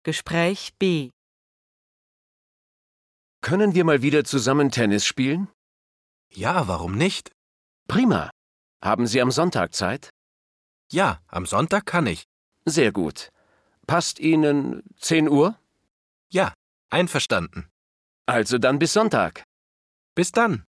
Gespräch B. Können wir mal wieder zusammen Tennis spielen? Ja, warum nicht? Prima. Haben Sie am Sonntag Zeit? Ja, am Sonntag kann ich. Sehr gut. Passt Ihnen 10 Uhr? Ja, einverstanden. Also dann bis Sonntag. Bis dann.